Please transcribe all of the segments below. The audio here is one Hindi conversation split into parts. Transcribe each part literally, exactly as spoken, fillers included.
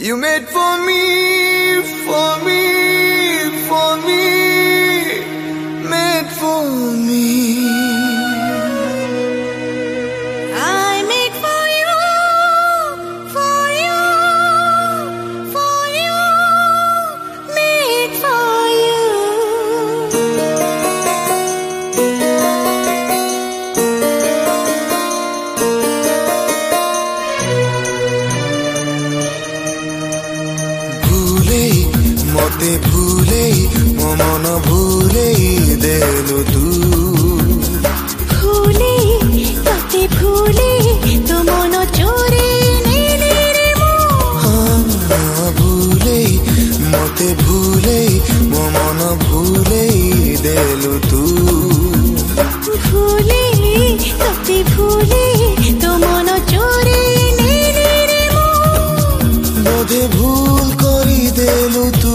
You made for me, for me, for me, made for me. I made for you, for you, for you, made for you. मते भूले मो मन भूले देलु तू भूले तते भूले तो मन चोरी नेले रे मो हाँ भूले मते भूले मो मन भूले देलु तू भूले तते भूले तो मन चोरी नेले रे मो बोधे भूल करी देलु तू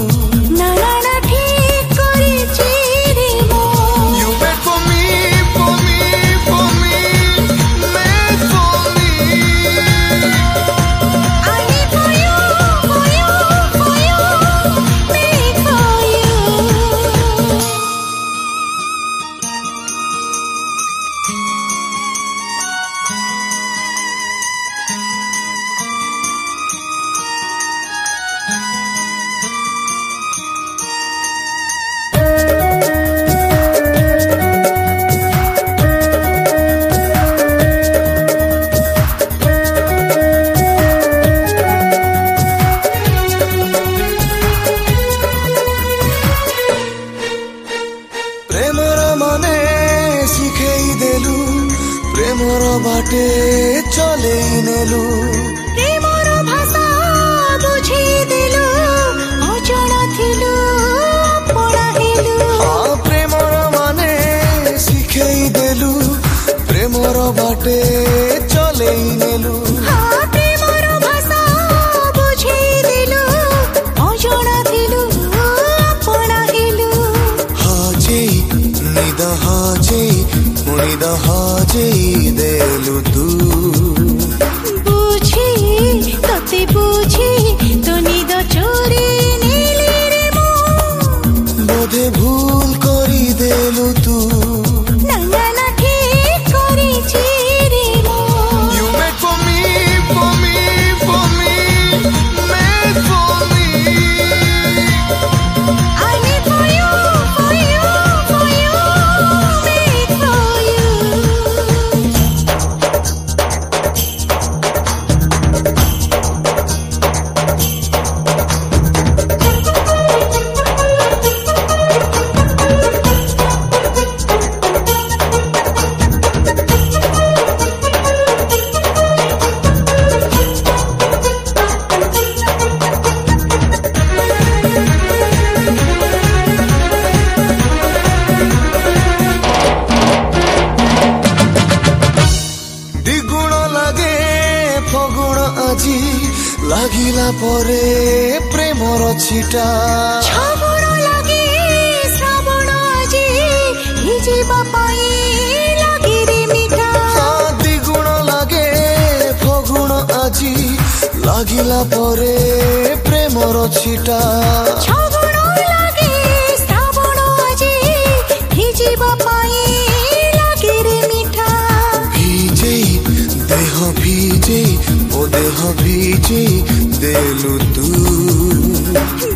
प्रेमर बाटे चले नेलु प्रेमर भाषा बुझी देलु अजणा थिलु पड़ा हेलु हाँ प्रेमर माने सिखेई देलु प्रेमर बाटे चले नेलु हाँ प्रेमर भाषा बुझी देलु अजणा थिलु पड़ा हेलु हाजे निद हाजे मुनिद हाजे देलु तू बुझी तते बुझी तो निद चोरी नेले रे मो बोधे भूल करी देलु तू ना ना ना ठीक करी छी रे मो You made for me, for me, for me, made for me. I made for you, for you, for you, made for you. द्विगुण लागे फगुण आजी लागिला परे प्रेमर छिटा छबुण लागे श्रावण आजी हिजिबा पाई लागे रे मिठा हाँ द्विगुण लागे फगुण आजी लागिला परे प्रेमर छिटा छबुण लागे श्रावण आजी हिजिबा पाई लागे रे मिठा ভিজে দেহ ভিজে ও দেহ ভিজে দেলু তু